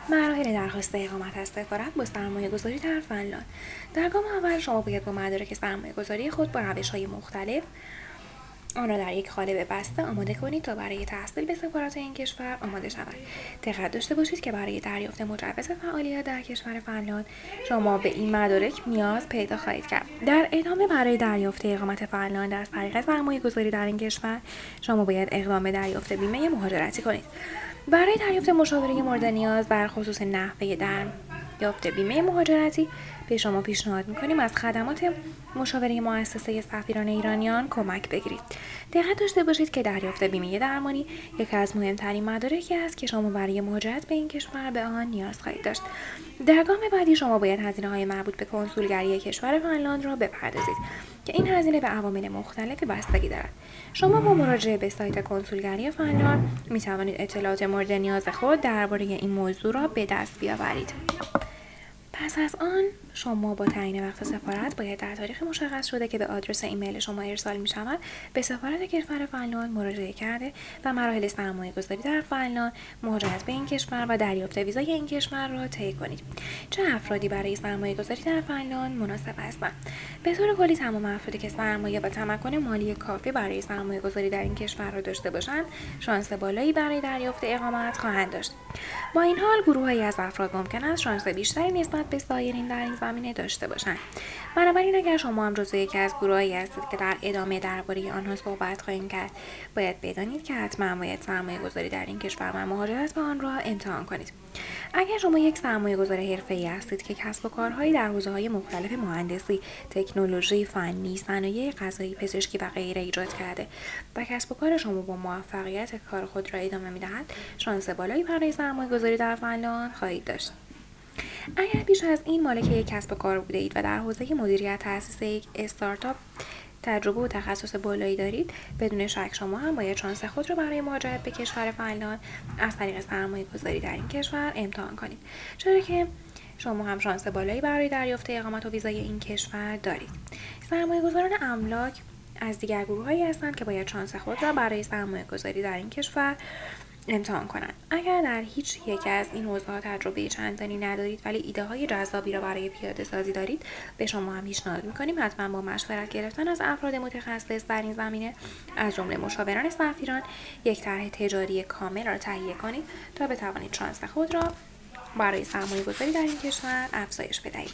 مراحل درخواست اقامت از سفارت با سرمایه‌گذاری در فنلاند. در گام اول شما باید با مدارک سرمایه‌گذاری خود با روش‌های مختلف آن را در یک قالب بسته آماده کنید تا برای تحصیل به سفارت این کشور آماده شود. دقت داشته باشید که برای دریافت مجوز فعالیت در کشور فنلاند شما به این مدارک نیاز پیدا خواهید کرد. در ادامه برای دریافت اقامت فنلاند از طریق سرمایه‌گذاری در این کشور شما باید اقدام به دریافت بیمه مهاجرتی کنید. برای دریافت مشاوره مورد نیاز در خصوص نحوه دریافت بیمه مهاجرتی به شما پیشنهاد می‌کنیم از خدمات مشاوره مؤسسه سفیران ایرانیان کمک بگیرید. دقت داشته باشید که دریافت بیمه درمانی یکی از مهمترین مدارکی است که شما برای مهاجرت به این کشور به آن نیاز خواهید داشت. در گام بعدی شما باید هزینه‌های مربوط به کنسولگری کشور فنلاند را بپردازید که این هزینه به عوامل مختلفی بستگی دارد. شما با مراجعه به سایت کنسولگری فنلاند می‌توانید اطلاعات مورد نیاز خود درباره این موضوع را به دست بیاورید. پس از آن شما با تعیین وقت سفارت باید در تاریخ مشخص شده که به آدرس ایمیل شما ارسال می شود به سفارت کشور فنلاند مراجعه کرده و مراحل سرمایه‌گذاری در فنلاند، مهاجرت به این کشور و دریافت ویزای این کشور را طی کنید. چه افرادی برای سرمایه‌گذاری در فنلاند مناسب هستند؟ به طور کلی تمام افرادی که سرمایه و تمکن مالی کافی برای سرمایه‌گذاری در این کشور را داشته باشند، شانس بالایی برای دریافت اقامت خواهند داشت. با این حال گروه‌هایی از افراد ممکن است شانس بیشتری نسبت به سایرین در این زمینه داشته باشند. بنابراین اگر شما هم جزو یکی از گروه‌هایی هستید که در ادامه درباره آنها صحبت خواهیم کرد، باید بدانید که حتما باید سرمایه‌گذاری در این کشور و مهاجرت به آن را امتحان کنید. اگر شما یک سرمایه‌گذار حرفه‌ای هستید که کسب و کارهایی در حوزه‌های مختلف مهندسی، تکنولوژی، فنی، صنایع غذایی، پزشکی و غیره ایجاد کرده و کسب و کار شما با موفقیت کار خود را ادامه می‌دهد، شانس بالایی برای سرمایه‌گذاری در فنلاند خواهید داشت. اگر بیش از این مالک یک کسب و کار بوده اید و در حوزه مدیریت تأسیس یک استارتاپ تجربه و تخصص بالایی دارید، بدون شک شما هم باید شانس خود را برای مهاجرت به کشور فنلاند از طریق سرمایه‌گذاری در این کشور امتحان کنید، چرا که شما هم شانس بالایی برای دریافت اقامت و ویزای این کشور دارید. سرمایه‌گذاران املاک از دیگر گروه‌هایی هستند که باید شانس خود را برای سرمایه‌گذاری در این کشور امتحان کنند. اگر در هیچ یک از این حوزه‌ها تجربه چندانی ندارید ولی ایده‌های جذابی را برای پیاده‌سازی دارید، به شما هم پیشنهاد می‌کنیم حتما با مشورت گرفتن از افراد متخصص در این زمینه از جمله مشاوران سفیران یک طرح تجاری کامل را تهیه کنید تا بتوانید شانس خود را برای سرمایه‌گذاری در این کشور افزایش بدهید.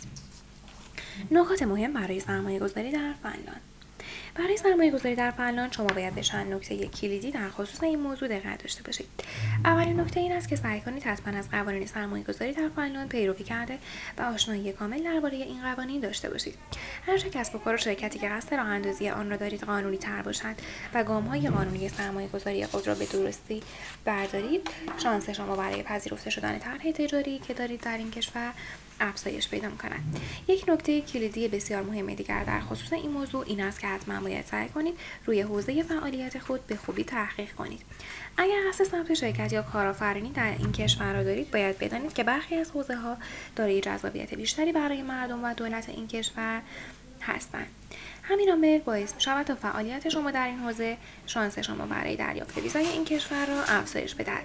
نکات مهم برای سرمایه‌گذاری در فنلاند. برای سرمایه‌گذاری در فنلاند شما باید به چند نکته کلیدی در خصوص این موضوع دقت داشته باشید. اولین نکته این است که سعی کنید حتما از قوانین سرمایه‌گذاری در فنلاند پیروی کرده و آشنایی کامل درباره این قوانین داشته باشید. هر چه کسب و کار و شرکتی که قصد راه‌اندازی آن را دارید قانونی تر باشد و گام‌های قانونی سرمایه‌گذاری خود را به درستی بردارید، شانس شما برای پذیرفته شدن طرح تجاری که دارید در این کشور افزایش پیدا می‌کند. یک نکته کلیدی بسیار مهم دیگر در خصوص این موضوع این است که حتما باید سعی کنید روی حوزه فعالیت خود به خوبی تحقیق کنید. اگر قصد ثبت شرکت یا کارآفرینی در این کشور را دارید، باید بدانید که برخی از حوزه‌ها دارای جذابیت بیشتری برای مردم و دولت این کشور هستند. همین امر باعث می‌شود تا فعالیت شما در این حوزه شانس شما برای دریافت ویزای این کشور را افزایش بدهد.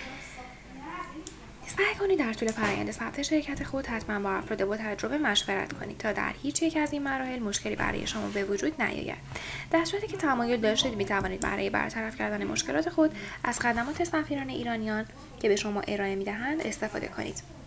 سعی کنید در طول فرآیند ثبت شرکت خود حتما با افراد با تجربه مشورت کنید تا در هیچ یک از این مراحل مشکلی برای شما به وجود نیاید. در صورتی که تمایل داشتید می‌توانید برای برطرف کردن مشکلات خود از خدمات سفیران ایرانیان که به شما ارائه می‌دهند استفاده کنید.